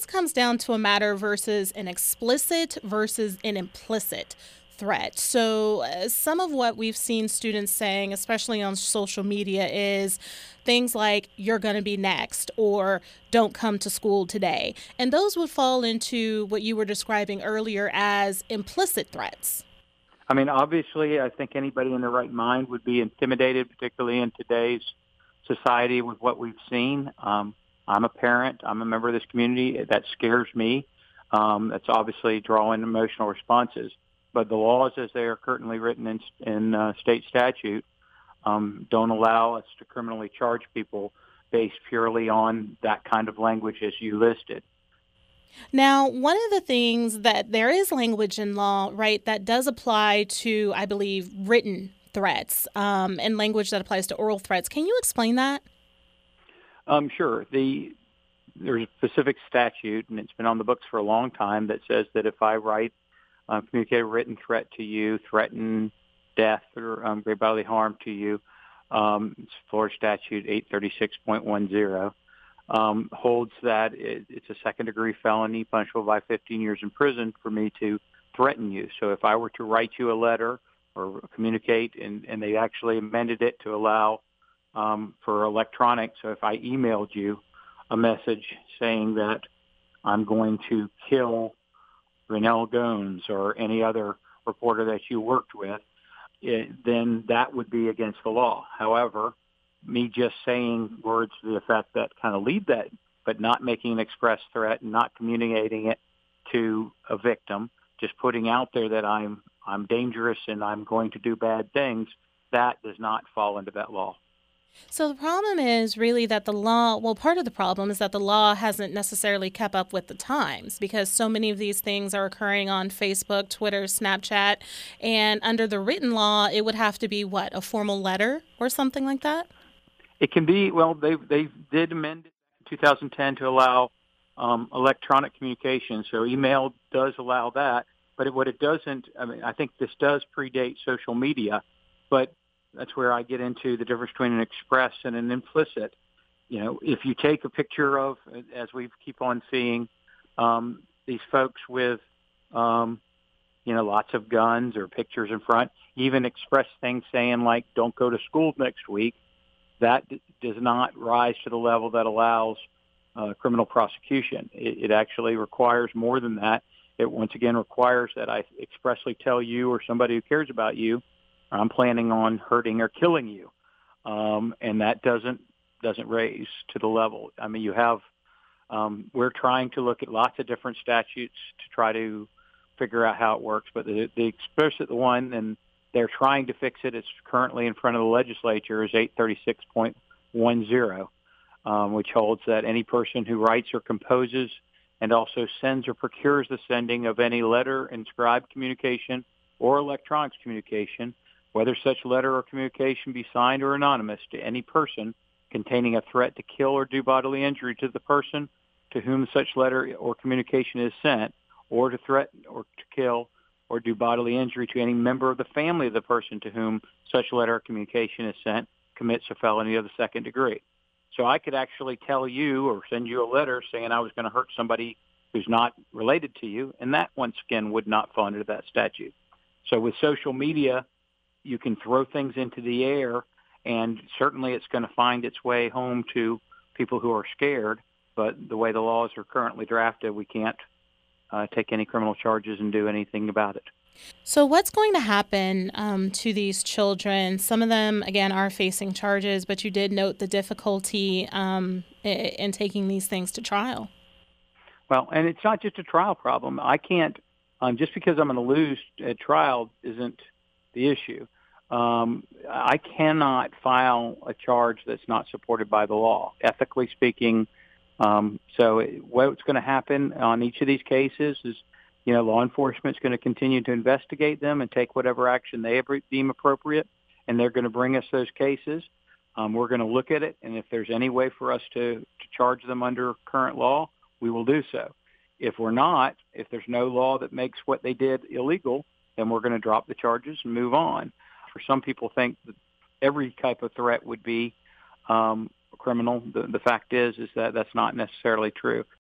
comes down to a matter versus an explicit versus an implicit threat. So, some of what we've seen students saying, especially on social media, is things like, you're going to be next, or don't come to school today. And those would fall into what you were describing earlier as implicit threats. I mean, obviously, I think anybody in their right mind would be intimidated, particularly in today's society with what we've seen. I'm a parent. I'm a member of this community. That scares me. That's obviously drawing emotional responses. But the laws, as they are currently written in state statute, don't allow us to criminally charge people based purely on that kind of language as you listed. Now, one of the things that there is language in law, right, that does apply to, I believe, written threats, and language that applies to oral threats. Can you explain that? Sure. There's a specific statute, and it's been on the books for a long time, that says that if I communicate a written threat to you, threaten death or great bodily harm to you, it's Florida Statute 836.10, holds that it's a second-degree felony punishable by 15 years in prison for me to threaten you. So if I were to write you a letter or communicate, and they actually amended it to allow for electronic. So if I emailed you a message saying that I'm going to kill Renell Gones or any other reporter that you worked with, then that would be against the law. However, me just saying words to the effect that kind of lead that, but not making an express threat and not communicating it to a victim, just putting out there that I'm dangerous and I'm going to do bad things, that does not fall into that law. So the problem is really that the law, well, part of the problem is that the law hasn't necessarily kept up with the times, because so many of these things are occurring on Facebook, Twitter, Snapchat, and under the written law, it would have to be what, a formal letter or something like that? It can be, well, they did amend it in 2010 to allow electronic communication. So email does allow that, but what it doesn't, I mean, I think this does predate social media, but that's where I get into the difference between an express and an implicit. You know, if you take a picture of, as we keep on seeing, these folks with, lots of guns or pictures in front, even express things saying like, don't go to school next week, that does not rise to the level that allows criminal prosecution. It actually requires more than that. It once again requires that I expressly tell you or somebody who cares about you, I'm planning on hurting or killing you, and that doesn't raise to the level. I mean, you have we're trying to look at lots of different statutes to try to figure out how it works, but the explicit one, and they're trying to fix it. It's currently in front of the legislature, is 836.10, which holds that any person who writes or composes and also sends or procures the sending of any letter, inscribed communication, or electronics communication, whether such letter or communication be signed or anonymous, to any person containing a threat to kill or do bodily injury to the person to whom such letter or communication is sent, or to threaten or to kill or do bodily injury to any member of the family of the person to whom such letter or communication is sent, commits a felony of the second degree. So I could actually tell you or send you a letter saying I was going to hurt somebody who's not related to you, and that, once again, would not fall under that statute. So with social media, you can throw things into the air, and certainly it's going to find its way home to people who are scared. But the way the laws are currently drafted, we can't take any criminal charges and do anything about it. So what's going to happen to these children? Some of them, again, are facing charges, but you did note the difficulty in taking these things to trial. Well, and it's not just a trial problem. I can't, just because I'm going to lose at trial isn't the issue. I cannot file a charge that's not supported by the law, ethically speaking. So what's going to happen on each of these cases is, law enforcement is going to continue to investigate them and take whatever action they deem appropriate, and they're going to bring us those cases. We're going to look at it, and if there's any way for us to charge them under current law, we will do so. If we're not, if there's no law that makes what they did illegal, then we're going to drop the charges and move on. For some people think that every type of threat would be criminal. The fact is that that's not necessarily true.